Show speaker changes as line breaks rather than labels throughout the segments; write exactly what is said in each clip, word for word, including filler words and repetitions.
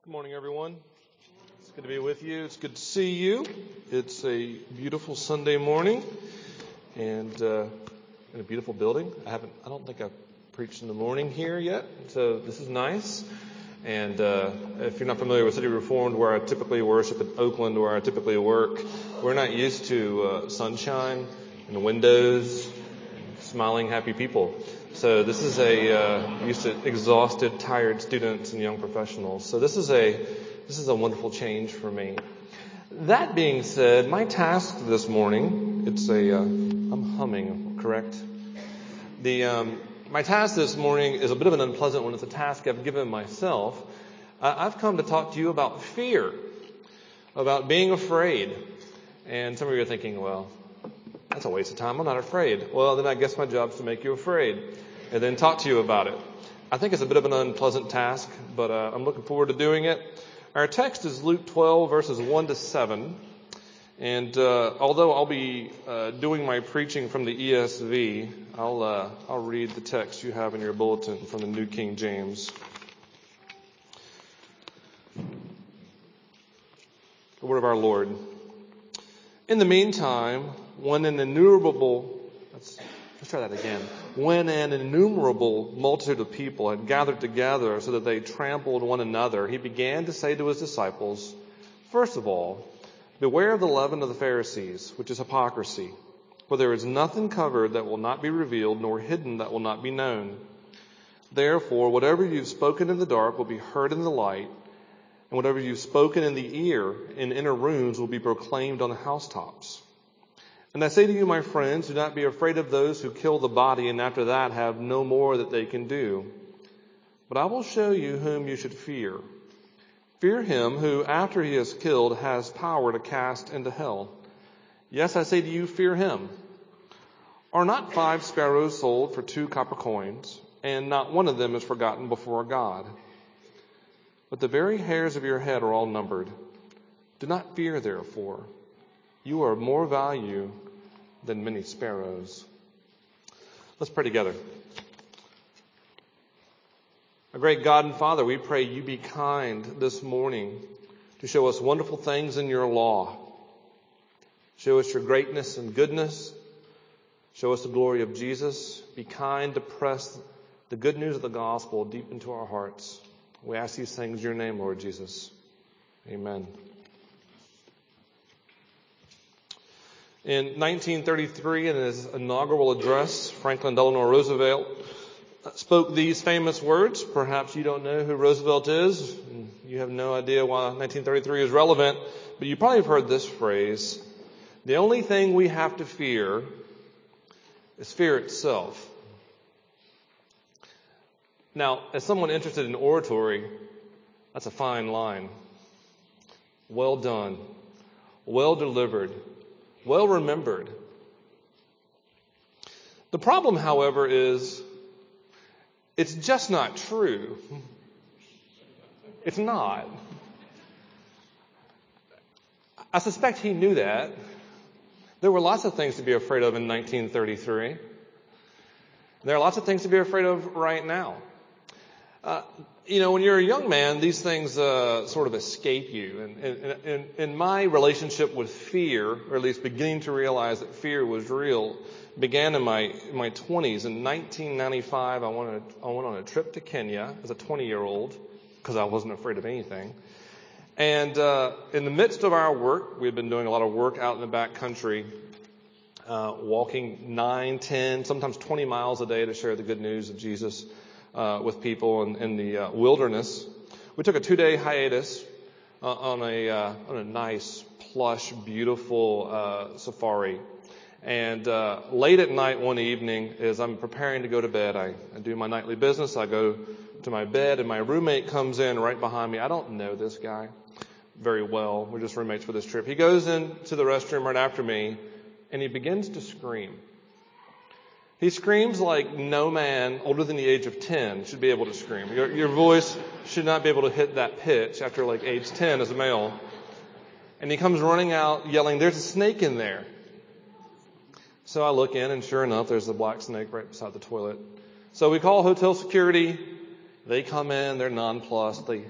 Good morning, everyone. It's good to be with you. It's good to see you. It's a beautiful Sunday morning and uh, in a beautiful building. I haven't, I don't think I've preached in the morning here yet, so this is nice. And uh, if you're not familiar with City Reformed, where I typically worship in Oakland, where I typically work, we're not used to uh, sunshine and windows and smiling, happy people. So this is a uh, used to exhausted, tired students and young professionals. So this is a this is a wonderful change for me. That being said, my task this morning, it's a uh, I'm humming, correct? The um, my task this morning is a bit of an unpleasant one. It's a task I've given myself. Uh, I've come to talk to you about fear, about being afraid. And some of you are thinking, well, that's a waste of time. I'm not afraid. Well, then I guess my job is to make you afraid and then talk to you about it. I think it's a bit of an unpleasant task, but uh, I'm looking forward to doing it. Our text is Luke twelve, verses one to seven. And uh, although I'll be uh, doing my preaching from the E S V, I'll, uh, I'll read the text you have in your bulletin from the New King James. The word of our Lord. In the meantime, when an innumerable, let's, let's try that again. When an innumerable multitude of people had gathered together so that they trampled one another, he began to say to his disciples, first of all, beware of the leaven of the Pharisees, which is hypocrisy. For there is nothing covered that will not be revealed, nor hidden that will not be known. Therefore, whatever you've spoken in the dark will be heard in the light, and whatever you've spoken in the ear in inner rooms will be proclaimed on the housetops. And I say to you, my friends, do not be afraid of those who kill the body and after that have no more that they can do. But I will show you whom you should fear. Fear him who, after he is killed, has power to cast into hell. Yes, I say to you, fear him. Are not five sparrows sold for two copper coins, and not one of them is forgotten before God? But the very hairs of your head are all numbered. Do not fear, therefore. You are of more value than many sparrows. Let's pray together. Our great God and Father, we pray you be kind this morning to show us wonderful things in your law. Show us your greatness and goodness. Show us the glory of Jesus. Be kind to press the good news of the gospel deep into our hearts. We ask these things in your name, Lord Jesus. Amen. In nineteen thirty-three, in his inaugural address, Franklin Delano Roosevelt spoke these famous words. Perhaps you don't know who Roosevelt is, and you have no idea why nineteen thirty-three is relevant, but you probably have heard this phrase: the only thing we have to fear is fear itself. Now, as someone interested in oratory, that's a fine line. Well done, well delivered, well remembered. The problem, however, is it's just not true. It's not. I suspect he knew that. There were lots of things to be afraid of in nineteen thirty-three. There are lots of things to be afraid of right now. Uh, you know, when you're a young man, these things uh, sort of escape you. And, and, and, and my relationship with fear, or at least beginning to realize that fear was real, began in my in my twenties. In nineteen ninety-five, I went, I went on a trip to Kenya as a twenty-year-old because I wasn't afraid of anything. And uh, in the midst of our work, we had been doing a lot of work out in the back country, uh, walking nine, ten, sometimes twenty miles a day to share the good news of Jesus Uh, with people in, in the uh, wilderness. We took a two-day hiatus uh, on a uh, on a nice, plush, beautiful uh, safari. And uh, late at night one evening, as I'm preparing to go to bed, I, I do my nightly business. I go to my bed, and my roommate comes in right behind me. I don't know this guy very well. We're just roommates for this trip. He goes into the restroom right after me, and he begins to scream. He screams like no man older than the age of ten should be able to scream. Your, your voice should not be able to hit that pitch after like age ten as a male. And he comes running out yelling, "There's a snake in there." So I look in, and sure enough, there's a black snake right beside the toilet. So we call hotel security. They come in. They're nonplussed. They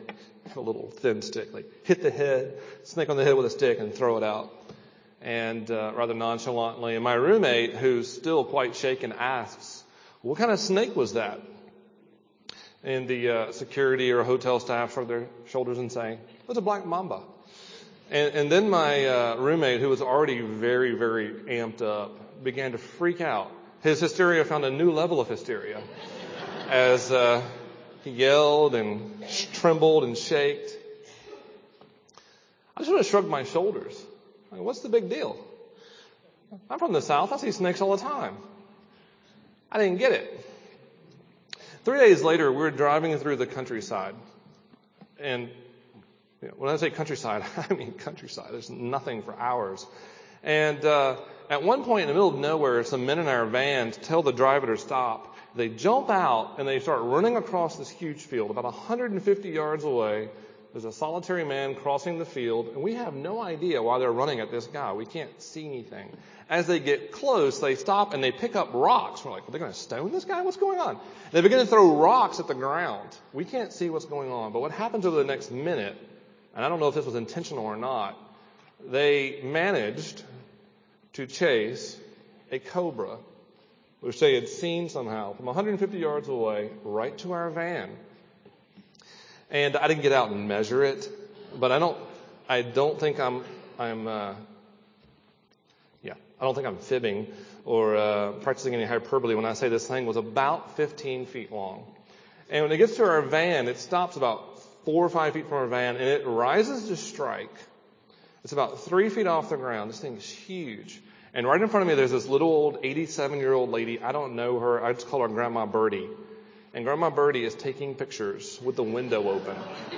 a little thin stick, like hit the head, snake on the head with a stick and throw it out. And uh, rather nonchalantly. And my roommate, who's still quite shaken, asks, what kind of snake was that? And the uh, security or hotel staff shrug their shoulders and say, it was a black mamba. And, and then my uh, roommate, who was already very, very amped up, began to freak out. His hysteria found a new level of hysteria as uh, he yelled and sh- trembled and shaked. I just want to shrug my shoulders. I mean, what's the big deal? I'm from the South. I see snakes all the time. I didn't get it. Three days later, we were driving through the countryside. And you know, when I say countryside, I mean countryside. There's nothing for hours. And uh, at one point in the middle of nowhere, some men in our van tell the driver to stop. They jump out and they start running across this huge field. About one hundred fifty yards away, there's a solitary man crossing the field, and we have no idea why they're running at this guy. We can't see anything. As they get close, they stop and they pick up rocks. We're like, well, they're going to stone this guy? What's going on? They begin to throw rocks at the ground. We can't see what's going on. But what happens over the next minute, and I don't know if this was intentional or not, they managed to chase a cobra, which they had seen somehow from one hundred fifty yards away right to our van. And I didn't get out and measure it, but I don't, I don't think I'm, I'm, uh, yeah, I don't think I'm fibbing or uh, practicing any hyperbole when I say this thing was about fifteen feet long. And when it gets to our van, it stops about four or five feet from our van, and it rises to strike. It's about three feet off the ground. This thing is huge. And right in front of me, there's this little old eighty-seven-year-old lady. I don't know her. I just call her Grandma Birdie. And Grandma Birdie is taking pictures with the window open.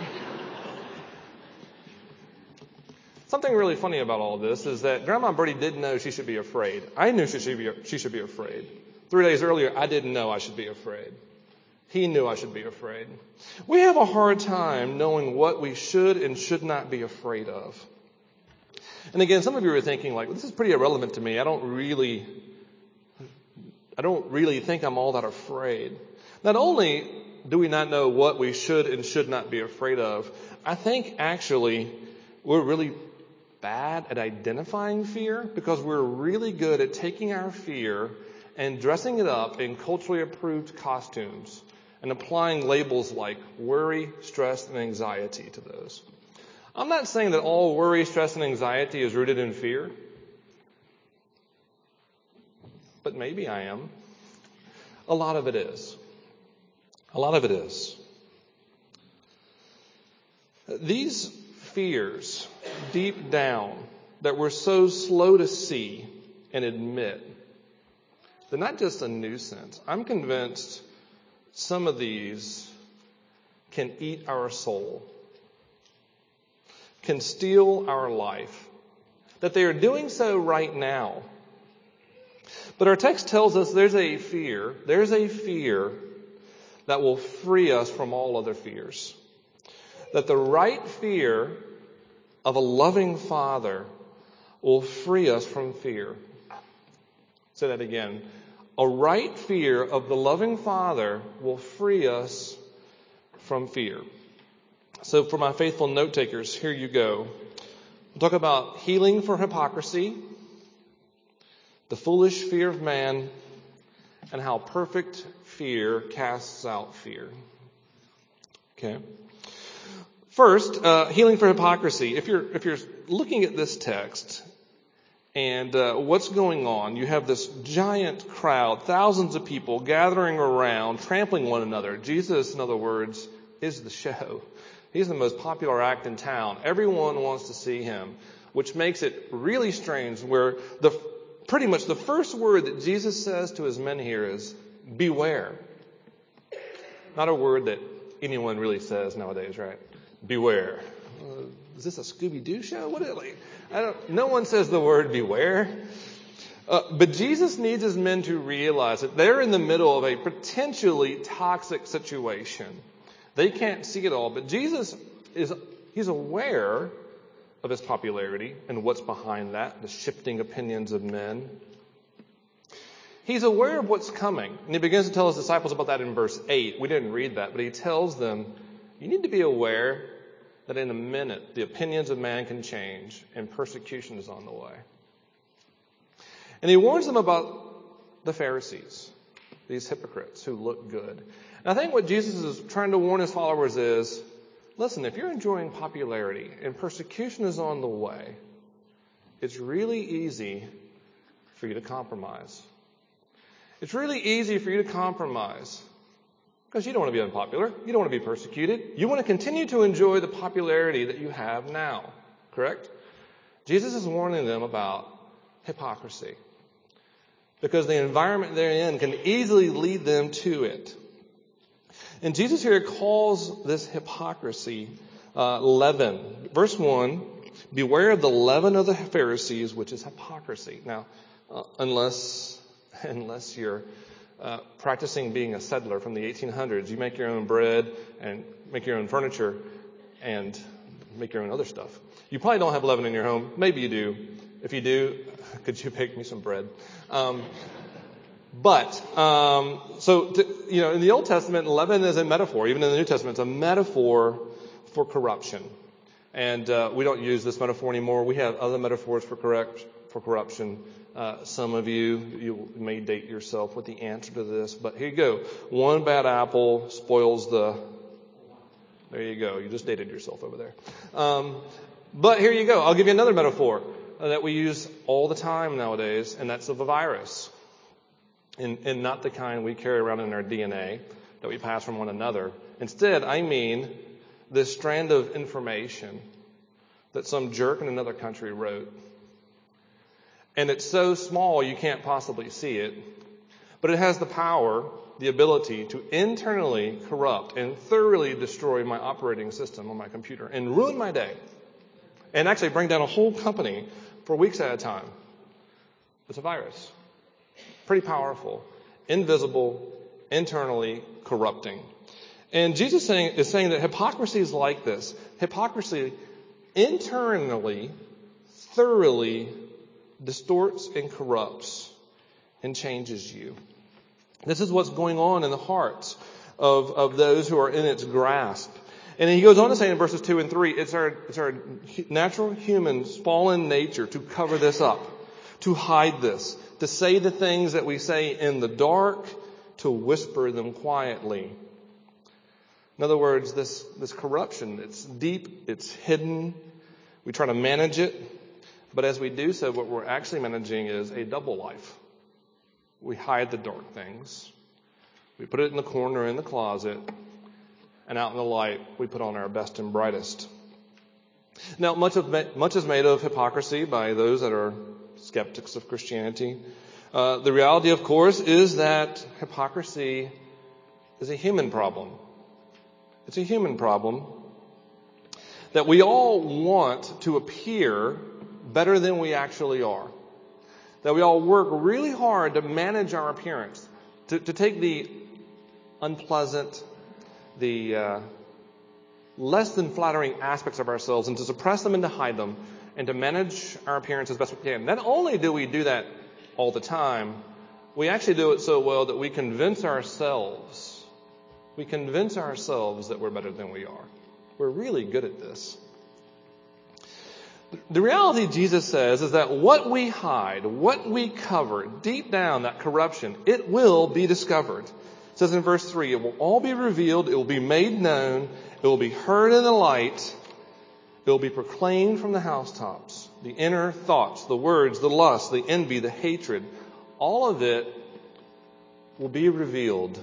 Something really funny about all of this is that Grandma Birdie did know she should be afraid. I knew she should be, she should be afraid. Three days earlier, I didn't know I should be afraid. He knew I should be afraid. We have a hard time knowing what we should and should not be afraid of. And again, some of you are thinking like, well, this is pretty irrelevant to me. I don't really, I don't really think I'm all that afraid. Not only do we not know what we should and should not be afraid of, I think actually we're really bad at identifying fear because we're really good at taking our fear and dressing it up in culturally approved costumes and applying labels like worry, stress, and anxiety to those. I'm not saying that all worry, stress, and anxiety is rooted in fear, but maybe I am. A lot of it is. A lot of it is. These fears, deep down, that we're so slow to see and admit, they're not just a nuisance. I'm convinced some of these can eat our soul, can steal our life, that they are doing so right now. But our text tells us there's a fear, there's a fear that will free us from all other fears. That the right fear of a loving Father will free us from fear. Say that again. A right fear of the loving Father will free us from fear. So for my faithful note takers, here you go. We'll talk about healing for hypocrisy, the foolish fear of man, and how perfect fear casts out fear. Okay. First, uh, healing for hypocrisy. If you're if you're looking at this text and uh, what's going on, you have this giant crowd, thousands of people gathering around, trampling one another. Jesus, in other words, is the show. He's the most popular act in town. Everyone wants to see him, which makes it really strange where the pretty much the first word that Jesus says to his men here is, beware. Not a word that anyone really says nowadays, right? Beware. Uh, is this a Scooby-Doo show? What is it like? I don't, no one says the word beware. Uh, but Jesus needs his men to realize that they're in the middle of a potentially toxic situation. They can't see it all, but Jesus is, he's aware of his popularity and what's behind that, the shifting opinions of men. He's aware of what's coming. And he begins to tell his disciples about that in verse eight. We didn't read that, but he tells them, you need to be aware that in a minute the opinions of man can change and persecution is on the way. And he warns them about the Pharisees, these hypocrites who look good. And I think what Jesus is trying to warn his followers is, listen, if you're enjoying popularity and persecution is on the way, it's really easy for you to compromise. It's really easy for you to compromise because you don't want to be unpopular. You don't want to be persecuted. You want to continue to enjoy the popularity that you have now. Correct? Jesus is warning them about hypocrisy because the environment they're in can easily lead them to it. And Jesus here calls this hypocrisy uh, leaven. Verse one, beware of the leaven of the Pharisees, which is hypocrisy. Now, uh, unless unless you're uh, practicing being a settler from the eighteen hundreds, you make your own bread and make your own furniture and make your own other stuff. You probably don't have leaven in your home. Maybe you do. If you do, could you bake me some bread? Um, But, um, so, to, you know, in the Old Testament, leaven is a metaphor. Even in the New Testament, it's a metaphor for corruption. And uh, we don't use this metaphor anymore. We have other metaphors for correct, for corruption. Uh, some of you, you may date yourself with the answer to this. But here you go. One bad apple spoils the... There you go. You just dated yourself over there. Um, but here you go. I'll give you another metaphor that we use all the time nowadays, and that's of a virus. And, and not the kind we carry around in our D N A that we pass from one another. Instead, I mean this strand of information that some jerk in another country wrote. And it's so small you can't possibly see it, but it has the power, the ability to internally corrupt and thoroughly destroy my operating system on my computer and ruin my day. And actually bring down a whole company for weeks at a time. It's a virus. Pretty powerful, invisible, internally corrupting. And Jesus saying, is saying that hypocrisy is like this. Hypocrisy internally, thoroughly distorts and corrupts and changes you. This is what's going on in the hearts of, of those who are in its grasp. And he goes on to say in verses two and three, it's our, it's our natural human's fallen nature to cover this up, to hide this, to say the things that we say in the dark, to whisper them quietly. In other words, this, this corruption, it's deep, it's hidden. We try to manage it. But as we do so, what we're actually managing is a double life. We hide the dark things. We put it in the corner in the closet. And out in the light, we put on our best and brightest. Now, much of much is made of hypocrisy by those that are skeptics of Christianity. Uh, the reality, of course, is that hypocrisy is a human problem. It's a human problem that we all want to appear better than we actually are. That we all work really hard to manage our appearance, to, to take the unpleasant, the uh, less than flattering aspects of ourselves and to suppress them and to hide them and to manage our appearance as best we can. Not only do we do that all the time, we actually do it so well that we convince ourselves, we convince ourselves that we're better than we are. We're really good at this. The reality, Jesus says, is that what we hide, what we cover, deep down, that corruption, it will be discovered. It says in verse three, it will all be revealed, it will be made known, it will be heard in the light, it will be proclaimed from the housetops. The inner thoughts, the words, the lust, the envy, the hatred, all of it will be revealed.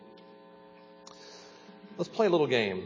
Let's play a little game.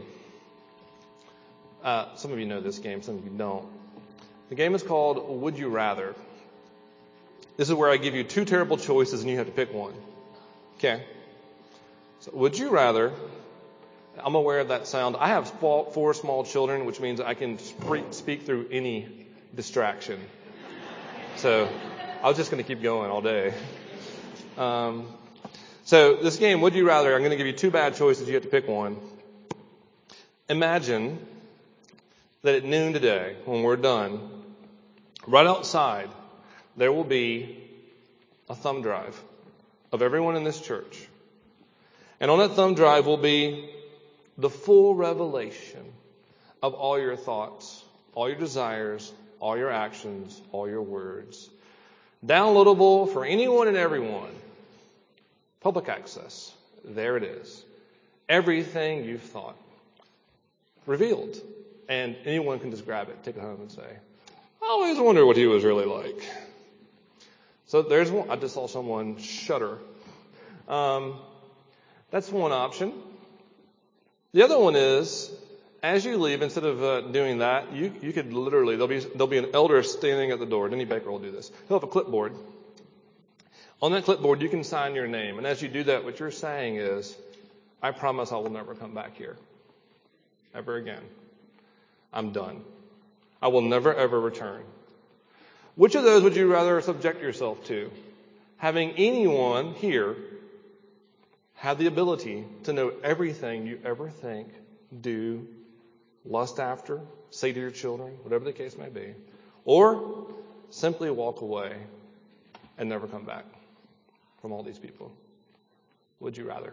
Uh, some of you know this game, some of you don't. The game is called Would You Rather. This is where I give you two terrible choices and you have to pick one. Okay? So, would you rather, I'm aware of that sound. I have four small children, which means I can speak through any distraction. So I was just going to keep going all day. Um, so this game, Would You Rather, I'm going to give you two bad choices. You have to pick one. Imagine that at noon today, when we're done, right outside, there will be a thumb drive of everyone in this church. And on that thumb drive will be the full revelation of all your thoughts, all your desires, all your actions, all your words. Downloadable for anyone and everyone. Public access. There it is. Everything you've thought. Revealed. And anyone can just grab it, take it home and say, I always wonder what he was really like. So there's one. I just saw someone shudder. Um, that's one option. The other one is, as you leave, instead of uh, doing that, you, you could literally, there'll be, there'll be an elder standing at the door. Denny Baker will do this. He'll have a clipboard. On that clipboard, you can sign your name. And as you do that, what you're saying is, I promise I will never come back here. Ever again. I'm done. I will never, ever return. Which of those would you rather subject yourself to? Having anyone here have the ability to know everything you ever think, do, lust after, say to your children, whatever the case may be, or simply walk away and never come back from all these people? Would you rather?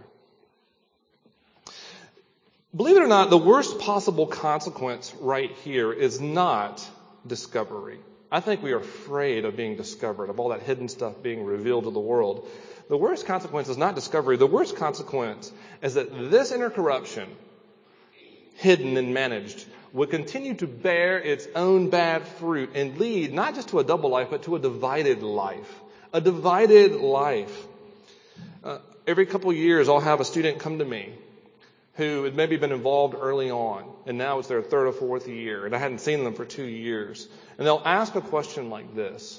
Believe it or not, the worst possible consequence right here is not discovery. I think we are afraid of being discovered, of all that hidden stuff being revealed to the world. The worst consequence is not discovery. The worst consequence is that this inner corruption, hidden and managed, would continue to bear its own bad fruit and lead not just to a double life, but to a divided life. A divided life. Uh, every couple of years, I'll have a student come to me who had maybe been involved early on, and now it's their third or fourth year, and I hadn't seen them for two years. And they'll ask a question like this: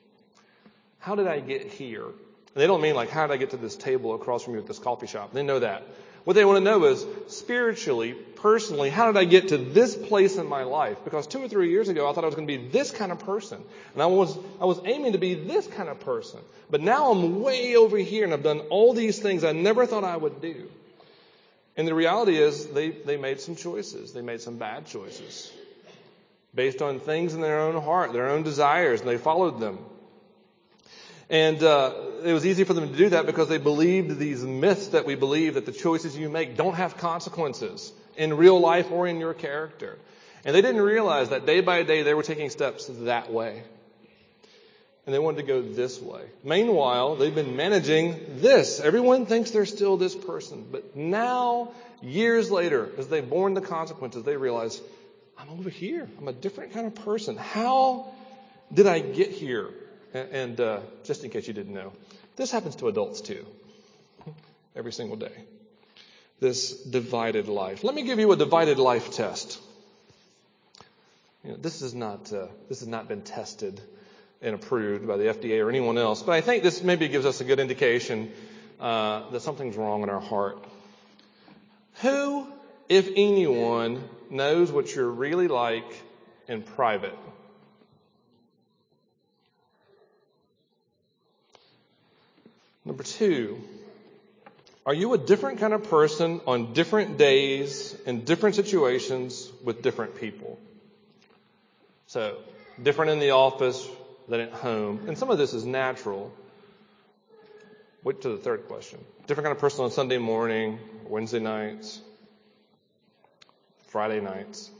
how did I get here? And they don't mean like, how did I get to this table across from you at this coffee shop? They know that. What they want to know is, spiritually, personally, how did I get to this place in my life? Because two or three years ago, I thought I was going to be this kind of person. And I was, I was aiming to be this kind of person. But now I'm way over here, and I've done all these things I never thought I would do. And the reality is they, they made some choices. They made some bad choices based on things in their own heart, their own desires, and they followed them. And uh, it was easy for them to do that because they believed these myths that we believe, that the choices you make don't have consequences in real life or in your character. And they didn't realize that day by day they were taking steps that way. And they wanted to go this way. Meanwhile, they've been managing this. Everyone thinks they're still this person. But now, years later, as they've borne the consequences, they realize, I'm over here. I'm a different kind of person. How did I get here? And uh, just in case you didn't know, this happens to adults too. Every single day. This divided life. Let me give you a divided life test. You know, this is not uh, this has not been tested and approved by the F D A or anyone else, but I think this maybe gives us a good indication uh, that something's wrong in our heart. Who, if anyone, knows what you're really like in private? Number two, are you a different kind of person on different days in different situations with different people? So, different in the office than at home. And some of this is natural. Wait to the third question. Different kind of person on Sunday morning, Wednesday nights, Friday nights.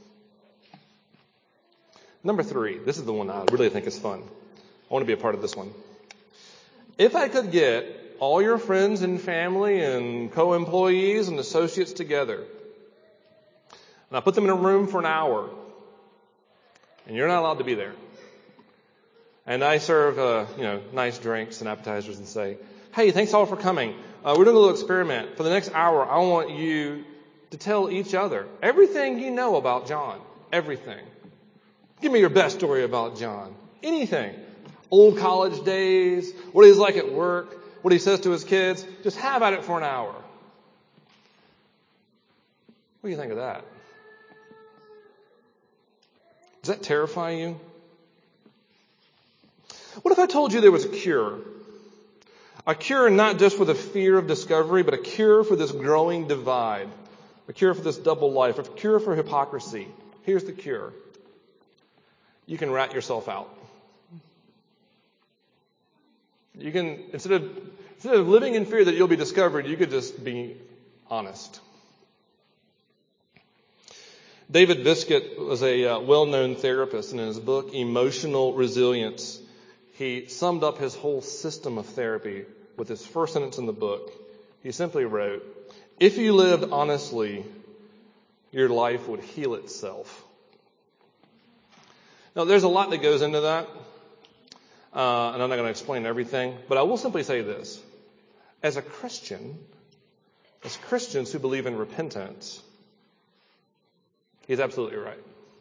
Number three, this is the one I really think is fun. I want to be a part of this one. If I could get all your friends and family and co-employees and associates together, and I put them in a room for an hour, and you're not allowed to be there, and I serve, uh, you know, nice drinks and appetizers and say, hey, thanks all for coming. Uh, we're doing a little experiment. For the next hour, I want you to tell each other everything you know about John. Everything. Give me your best story about John. Anything. Old college days, what he's like at work, what he says to his kids. Just have at it for an hour. What do you think of that? Does that terrify you? What if I told you there was a cure? A cure not just for the fear of discovery, but a cure for this growing divide. A cure for this double life. A cure for hypocrisy. Here's the cure. You can rat yourself out. You can, instead of, instead of living in fear that you'll be discovered, you could just be honest. David Biscuit was a uh, well-known therapist, and in his book, Emotional Resilience, he summed up his whole system of therapy with his first sentence in the book. He simply wrote, "If you lived honestly, your life would heal itself." Now, there's a lot that goes into that, uh, and I'm not going to explain everything, but I will simply say this. As a Christian, as Christians who believe in repentance, he's absolutely right.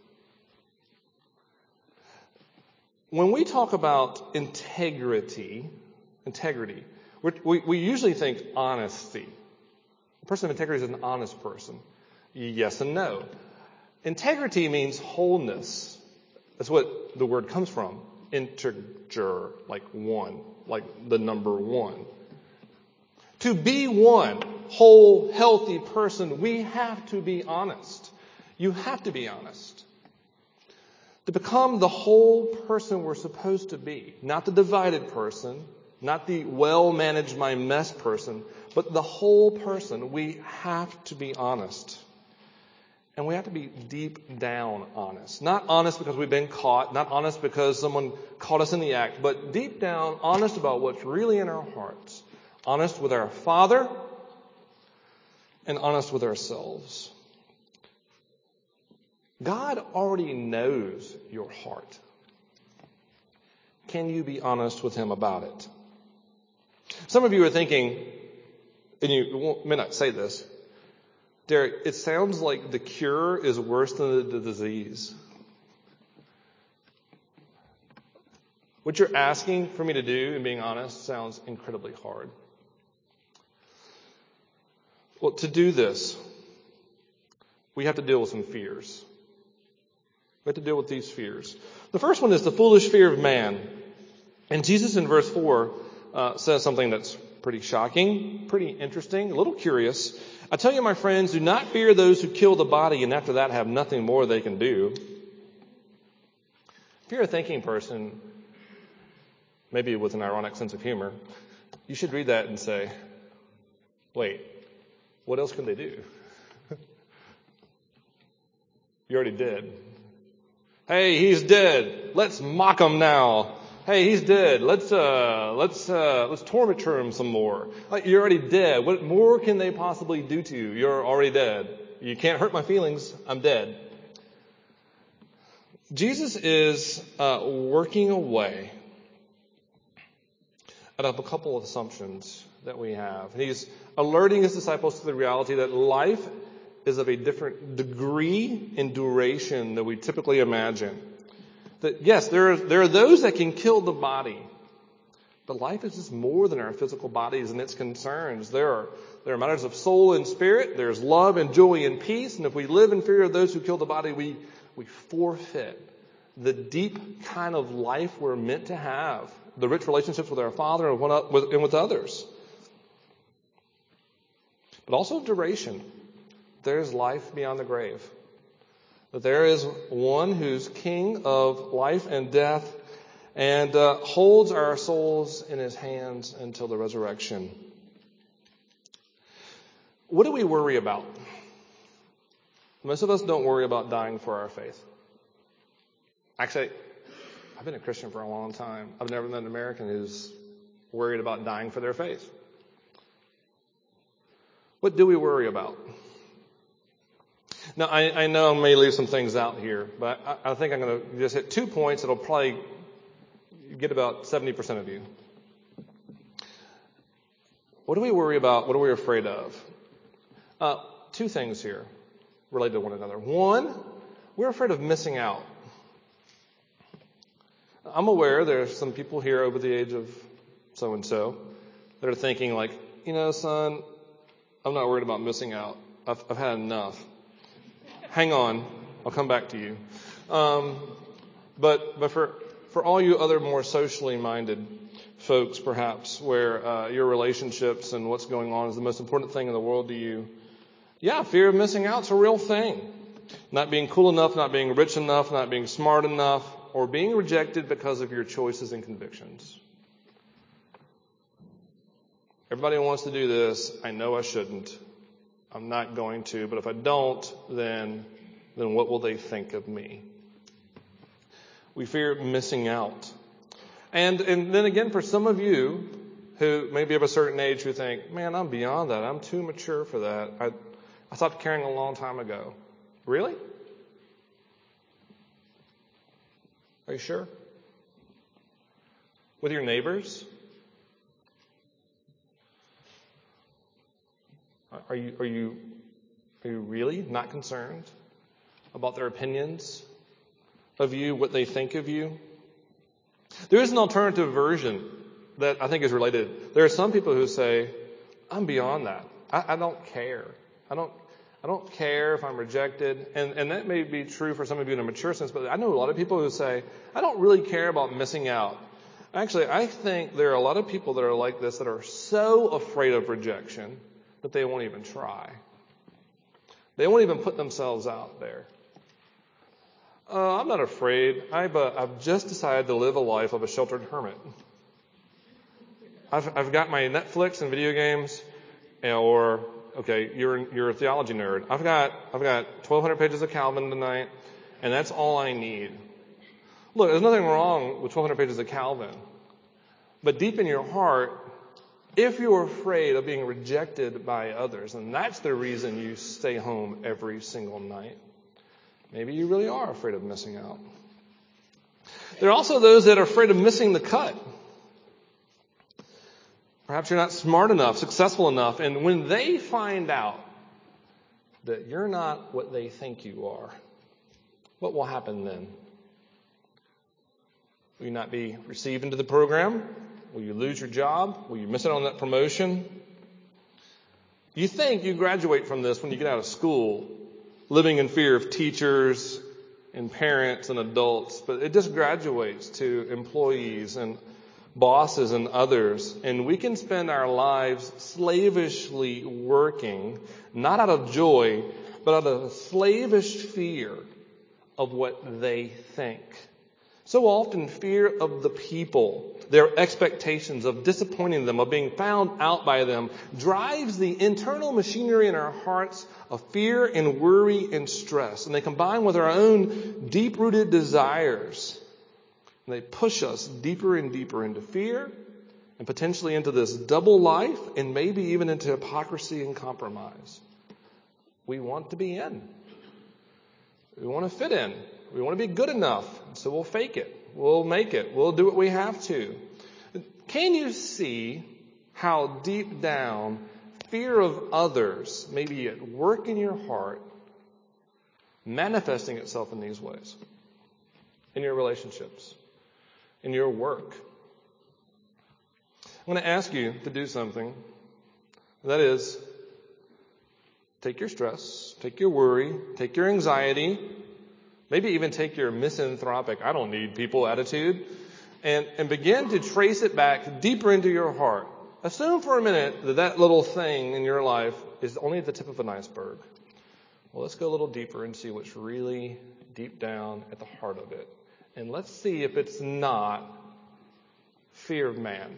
When we talk about integrity, integrity, we, we usually think honesty. A person of integrity is an honest person. Yes and no. Integrity means wholeness. That's what the word comes from. Integer, like one, like the number one. To be one whole, healthy person, we have to be honest. You have to be honest. To become the whole person we're supposed to be, not the divided person, not the well-managed my mess person, but the whole person, we have to be honest. And we have to be deep down honest. Not honest because we've been caught, not honest because someone caught us in the act, but deep down honest about what's really in our hearts. Honest with our Father and honest with ourselves. God already knows your heart. Can you be honest with Him about it? Some of you are thinking, and you may not say this, Derek, it sounds like the cure is worse than the disease. What you're asking for me to do, and being honest, sounds incredibly hard. Well, to do this, we have to deal with some fears. We have to deal with these fears. The first one is the foolish fear of man. And Jesus in verse four uh, says something that's pretty shocking, pretty interesting, a little curious. I tell you, my friends, do not fear those who kill the body and after that have nothing more they can do. If you're a thinking person, maybe with an ironic sense of humor, you should read that and say, wait, what else can they do? You already did. Hey, he's dead. Let's mock him now. Hey, he's dead. Let's uh, let's uh, let's torture him some more. Like, you're already dead. What more can they possibly do to you? You're already dead. You can't hurt my feelings. I'm dead. Jesus is uh, working away out of a couple of assumptions that we have. He's alerting his disciples to the reality that life is of a different degree and duration than we typically imagine. That yes, there are, there are those that can kill the body, but life is just more than our physical bodies and its concerns. There are, there are matters of soul and spirit. There's love and joy and peace. And if we live in fear of those who kill the body, we, we forfeit the deep kind of life we're meant to have, the rich relationships with our Father and with, and with others. But also duration. There's life beyond the grave. That there is one who's king of life and death and uh, holds our souls in his hands until the resurrection. What do we worry about? Most of us don't worry about dying for our faith. Actually, I've been a Christian for a long time. I've never met an American who's worried about dying for their faith. What do we worry about? Now, I, I know I may leave some things out here, but I, I think I'm going to just hit two points that'll probably get about seventy percent of you. What do we worry about? What are we afraid of? Uh, two things here related to one another. One, we're afraid of missing out. I'm aware there's some people here over the age of so-and-so that are thinking like, you know, son, I'm not worried about missing out. I've, I've had enough. Hang on, I'll come back to you. Um, but but for for all you other more socially minded folks, perhaps, where uh, your relationships and what's going on is the most important thing in the world to you, yeah, fear of missing out's a real thing. Not being cool enough, not being rich enough, not being smart enough, or being rejected because of your choices and convictions. Everybody wants to do this. I know I shouldn't. I'm not going to, but if I don't, then then what will they think of me? We fear missing out. And, and then again, for some of you who may be of a certain age who think, man, I'm beyond that. I'm too mature for that. I, I stopped caring a long time ago. Really? Are you sure? With your neighbors? Are you, are you, are you really not concerned about their opinions of you, what they think of you? There is an alternative version that I think is related. There are some people who say, I'm beyond that. I, I don't care. I don't, I don't care if I'm rejected. And, and that may be true for some of you in a mature sense, but I know a lot of people who say, I don't really care about missing out. Actually, I think there are a lot of people that are like this that are so afraid of rejection that they won't even try. They won't even put themselves out there. Uh, I'm not afraid. I've, uh, I've just decided to live a life of a sheltered hermit. I've, I've got my Netflix and video games, or okay, you're you're a theology nerd. I've got I've got twelve hundred pages of Calvin tonight, and that's all I need. Look, there's nothing wrong with twelve hundred pages of Calvin, but deep in your heart, if you're afraid of being rejected by others, and that's the reason you stay home every single night, maybe you really are afraid of missing out. There are also those that are afraid of missing the cut. Perhaps you're not smart enough, successful enough, and when they find out that you're not what they think you are, what will happen then? Will you not be received into the program? Will you lose your job? Will you miss out on that promotion? You think you graduate from this when you get out of school, living in fear of teachers and parents and adults, but it just graduates to employees and bosses and others, and we can spend our lives slavishly working, not out of joy, but out of a slavish fear of what they think. So often fear of the people, their expectations of disappointing them, of being found out by them, drives the internal machinery in our hearts of fear and worry and stress. And they combine with our own deep-rooted desires. And they push us deeper and deeper into fear and potentially into this double life and maybe even into hypocrisy and compromise. We want to be in. We want to fit in. We want to be good enough. So we'll fake it. We'll make it. We'll do what we have to. Can you see how deep down fear of others may be at work in your heart, manifesting itself in these ways? In your relationships, in your work. I'm going to ask you to do something. That is, take your stress, take your worry, take your anxiety, maybe even take your misanthropic, I don't need people attitude, and, and begin to trace it back deeper into your heart. Assume for a minute that that little thing in your life is only the tip of an iceberg. Well, let's go a little deeper and see what's really deep down at the heart of it. And let's see if it's not fear of man.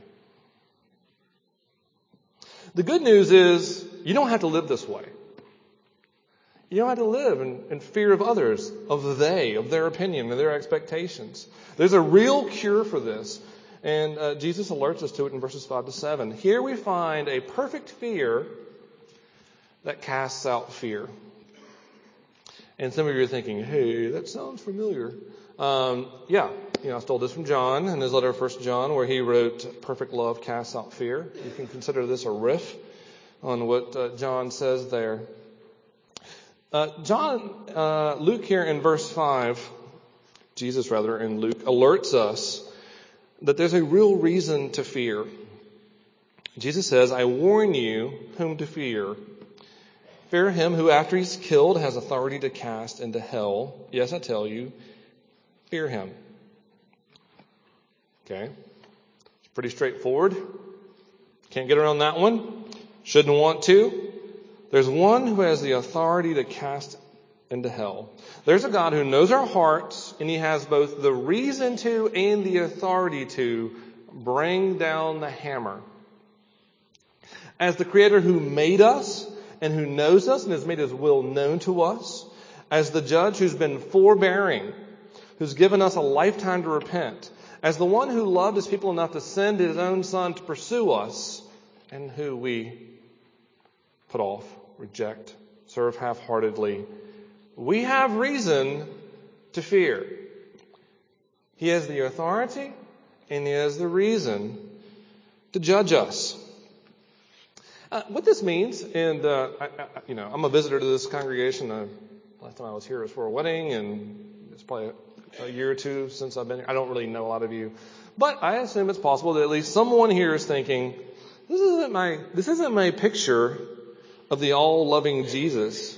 The good news is you don't have to live this way. You don't have to live in, in fear of others, of they, of their opinion, of their expectations. There's a real cure for this. And uh, Jesus alerts us to it in verses five to seven. Here we find a perfect fear that casts out fear. And some of you are thinking, hey, that sounds familiar. Um, yeah, you know, I stole this from John in his letter, First John, where he wrote, perfect love casts out fear. You can consider this a riff on what uh, John says there. Uh, John, uh, Luke here in verse five, Jesus rather in Luke, alerts us that there's a real reason to fear. Jesus says, I warn you whom to fear. Fear him who after he's killed has authority to cast into hell. Yes, I tell you, fear him. Okay. Pretty straightforward. Can't get around that one. Shouldn't want to. There's one who has the authority to cast into hell. There's a God who knows our hearts, and he has both the reason to and the authority to bring down the hammer. As the Creator who made us and who knows us and has made his will known to us, as the judge who's been forbearing, who's given us a lifetime to repent, as the one who loved his people enough to send his own son to pursue us, and who we put off, reject, serve half-heartedly, we have reason to fear. He has the authority and he has the reason to judge us. Uh, what this means, and uh, I, I, you know, I'm a visitor to this congregation. Uh, last time I was here was for a wedding, and it's probably a, a year or two since I've been here. I don't really know a lot of you, but I assume it's possible that at least someone here is thinking, "This isn't my this isn't my picture of the all-loving Jesus.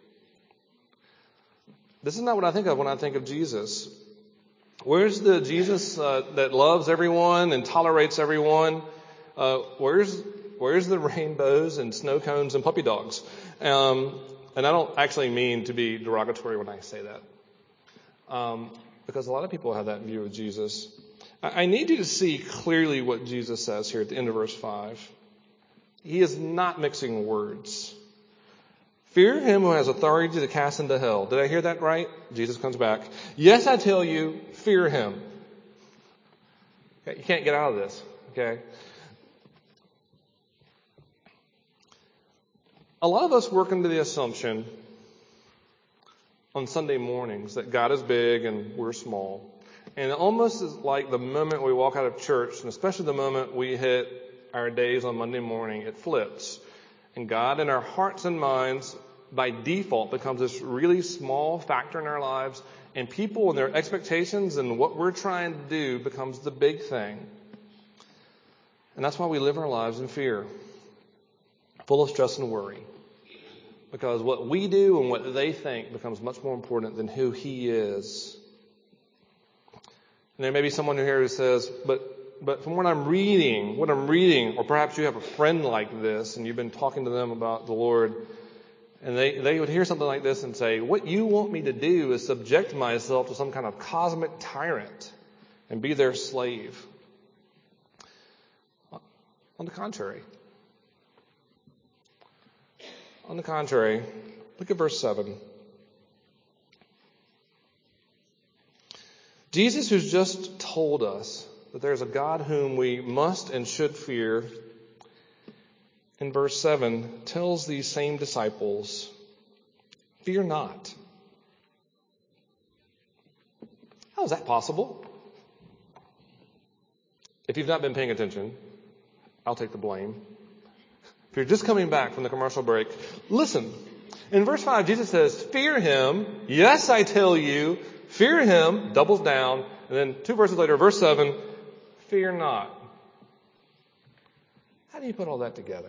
This is not what I think of when I think of Jesus. Where's the Jesus uh, that loves everyone and tolerates everyone? Uh, where's Where's the rainbows and snow cones and puppy dogs?" Um, and I don't actually mean to be derogatory when I say that. Um, because a lot of people have that view of Jesus. I, I need you to see clearly what Jesus says here at the end of verse five. He is not mixing words. Fear him who has authority to cast into hell. Did I hear that right? Jesus comes back. Yes, I tell you, fear him. Okay, you can't get out of this. Okay. A lot of us work into the assumption on Sunday mornings that God is big and we're small. And it almost is like the moment we walk out of church, and especially the moment we hit our days on Monday morning, it flips. And God in our hearts and minds, by default, becomes this really small factor in our lives. And people and their expectations and what we're trying to do becomes the big thing. And that's why we live our lives in fear, full of stress and worry. Because what we do and what they think becomes much more important than who he is. And there may be someone here who says, but but from what I'm reading, what I'm reading, or perhaps you have a friend like this and you've been talking to them about the Lord, and they, they would hear something like this and say, what you want me to do is subject myself to some kind of cosmic tyrant and be their slave. On the contrary. On the contrary, look at verse seven. Jesus, who's just told us that there's a God whom we must and should fear, in verse seven, tells these same disciples, fear not. How is that possible? If you've not been paying attention, I'll take the blame. If you're just coming back from the commercial break, listen. In verse five, Jesus says, fear him. Yes, I tell you, fear him, doubles down. And then two verses later, verse seven, fear not. How do you put all that together?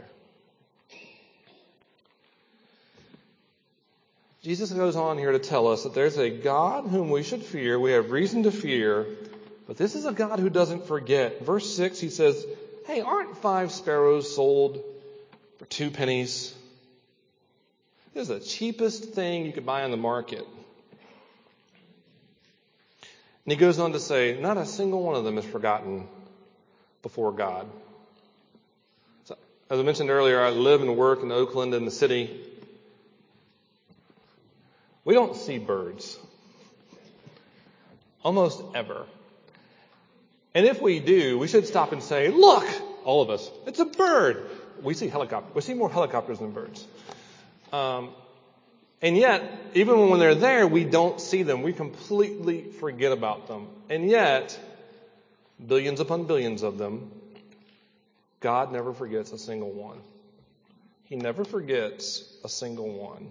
Jesus goes on here to tell us that there's a God whom we should fear. We have reason to fear. But this is a God who doesn't forget. Verse six, he says, hey, aren't five sparrows sold for two pennies? This is the cheapest thing you could buy on the market. And he goes on to say, not a single one of them is forgotten before God. So, as I mentioned earlier, I live and work in Oakland in the city. We don't see birds. Almost ever. And if we do, we should stop and say, look, all of us, it's a bird. We see helicopters. We see more helicopters than birds. Um, and yet, even when they're there, we don't see them. We completely forget about them. And yet, billions upon billions of them, God never forgets a single one. He never forgets a single one.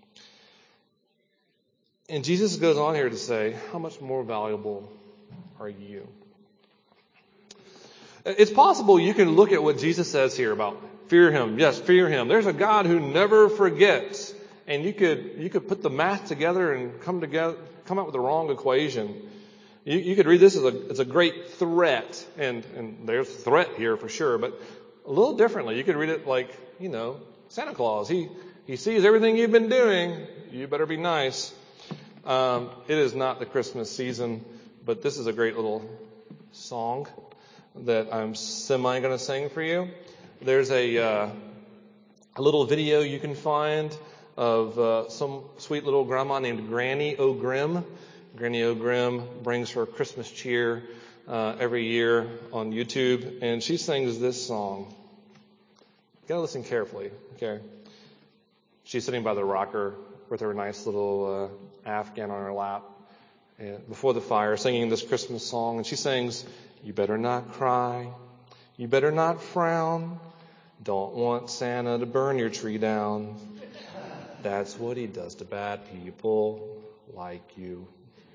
And Jesus goes on here to say, how much more valuable are you? It's possible you can look at what Jesus says here about fear him. Yes, fear him. There's a God who never forgets. And you could you could put the math together and come together come up with the wrong equation. You, you could read this as a as a great threat, and and there's threat here for sure, but a little differently. You could read it like, you know, Santa Claus. He he sees everything you've been doing. You better be nice. Um, it is not the Christmas season, but this is a great little song that I'm semi going to sing for you. There's a uh, a little video you can find of uh, some sweet little grandma named Granny O'Grim. Granny O'Grim brings her Christmas cheer uh, every year on YouTube, and she sings this song. You gotta listen carefully, okay? She's sitting by the rocker with her nice little uh, Afghan on her lap, and before the fire, singing this Christmas song, and she sings, "You better not cry, you better not frown, don't want Santa to burn your tree down. That's what he does to bad people like you.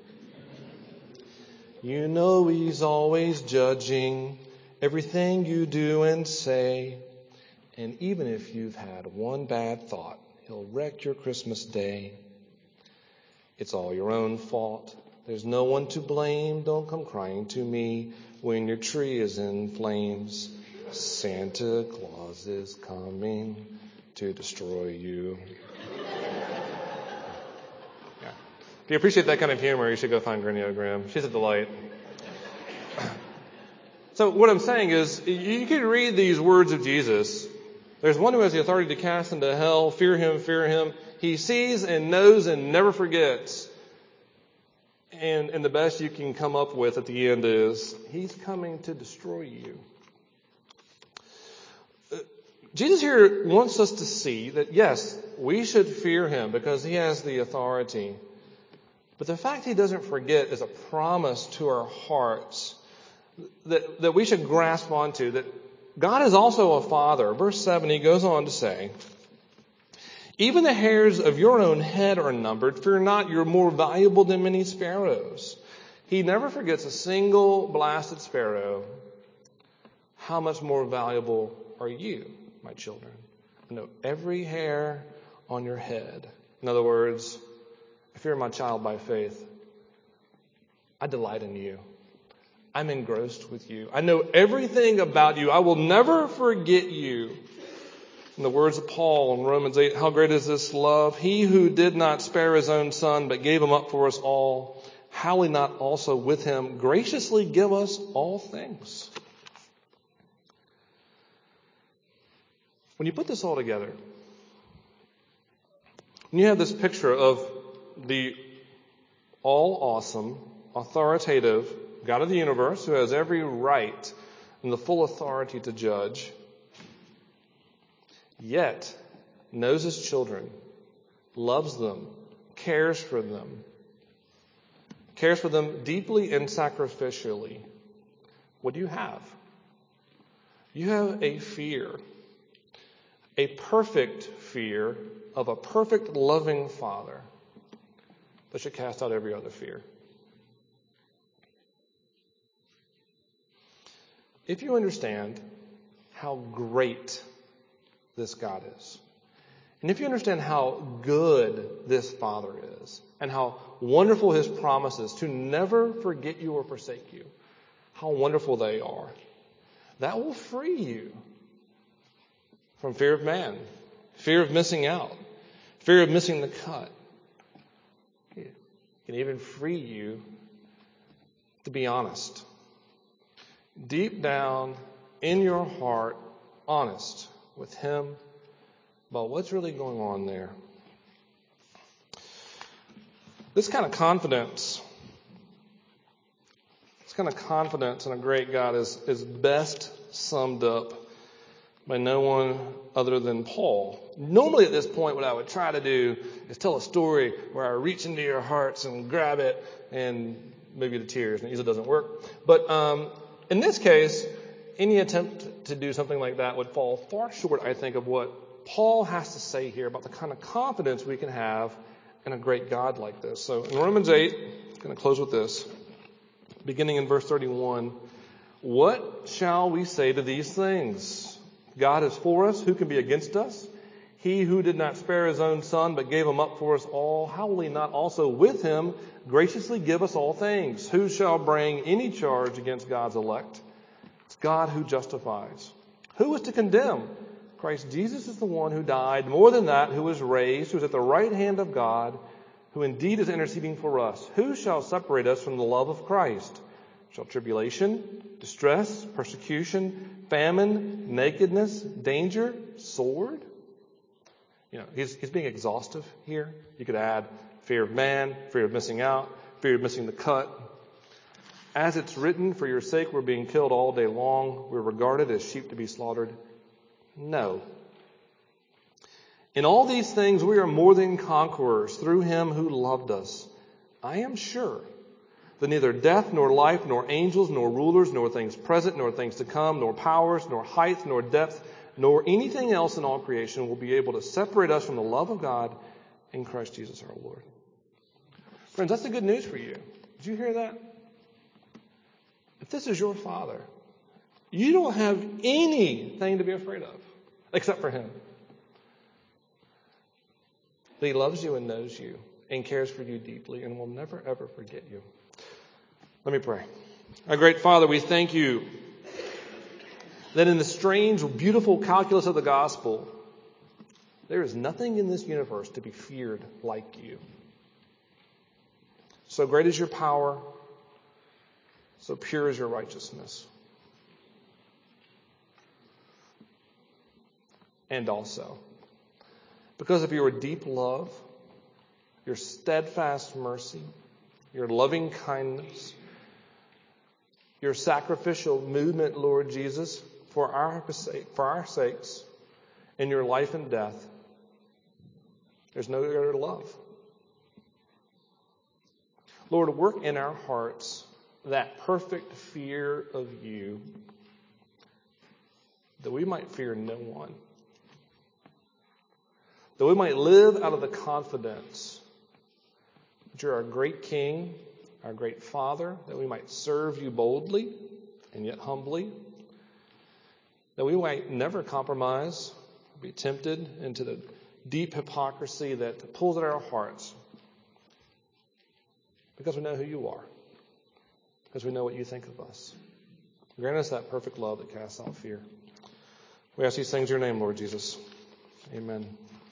You know he's always judging everything you do and say. And even if you've had one bad thought, he'll wreck your Christmas day. It's all your own fault. There's no one to blame. Don't come crying to me when your tree is in flames. Santa Claus is coming to destroy you." Yeah. If you appreciate that kind of humor, you should go find Granny O'Grim. She's a delight. So what I'm saying is, you can read these words of Jesus. There's one who has the authority to cast into hell. Fear him, fear him. He sees and knows and never forgets. And, and the best you can come up with at the end is, he's coming to destroy you. Jesus here wants us to see that, yes, we should fear him because he has the authority. But the fact he doesn't forget is a promise to our hearts that, that we should grasp onto, that God is also a father. Verse seven, he goes on to say, "Even the hairs of your own head are numbered. Fear not, you're more valuable than many sparrows." He never forgets a single blasted sparrow. How much more valuable are you, my children? Know every hair on your head. In other words, if you're my child by faith, I delight in you. I'm engrossed with you. I know everything about you. I will never forget you. In the words of Paul in Romans eight, how great is this love? He who did not spare his own son, but gave him up for us all, how will he not also with him graciously give us all things? When you put this all together, when you have this picture of the all-awesome, authoritative God of the universe who has every right and the full authority to judge, yet knows his children, loves them, cares for them, cares for them deeply and sacrificially, what do you have? You have a fear, a perfect fear of a perfect loving Father that should cast out every other fear. If you understand how great this God is, and if you understand how good this Father is, and how wonderful his promises to never forget you or forsake you, how wonderful they are, that will free you from fear of man, fear of missing out, fear of missing the cut. It can even free you to be honest. Deep down in your heart, honest with him about what's really going on there. This kind of confidence, this kind of confidence in a great God is, is best summed up by no one other than Paul. Normally at this point, what I would try to do is tell a story where I reach into your hearts and grab it and maybe the tears, and it usually doesn't work. But um, in this case, any attempt to do something like that would fall far short, I think, of what Paul has to say here about the kind of confidence we can have in a great God like this. So in Romans eight, I'm going to close with this. Beginning in verse thirty-one, what shall we say to these things? God is for us. Who can be against us? He who did not spare his own son, but gave him up for us all, how will he not also with him graciously give us all things? Who shall bring any charge against God's elect? It's God who justifies. Who is to condemn? Christ Jesus is the one who died, more than that, who was raised, who is at the right hand of God, who indeed is interceding for us. Who shall separate us from the love of Christ? Shall tribulation, distress, persecution, famine, nakedness, danger, sword? You know, he's, he's being exhaustive here. You could add fear of man, fear of missing out, fear of missing the cut. As it's written, for your sake we're being killed all day long. We're regarded as sheep to be slaughtered. No. In all these things we are more than conquerors through him who loved us. I am sure that neither death, nor life, nor angels, nor rulers, nor things present, nor things to come, nor powers, nor height, nor depth, nor anything else in all creation will be able to separate us from the love of God in Christ Jesus our Lord. Friends, that's the good news for you. Did you hear that? If this is your Father, you don't have anything to be afraid of except for him. But he loves you and knows you and cares for you deeply and will never, ever forget you. Let me pray. Our great Father, we thank you that in the strange, beautiful calculus of the gospel, there is nothing in this universe to be feared like you. So great is your power, so pure is your righteousness. And also, because of your deep love, your steadfast mercy, your loving kindness, your sacrificial movement, Lord Jesus, for our for our sakes, in your life and death, there's no greater love. Lord, work in our hearts that perfect fear of you, that we might fear no one. That we might live out of the confidence that you're our great King, our great Father, that we might serve you boldly and yet humbly, that we might never compromise, be tempted into the deep hypocrisy that pulls at our hearts, because we know who you are, because we know what you think of us. Grant us that perfect love that casts out fear. We ask these things in your name, Lord Jesus. Amen.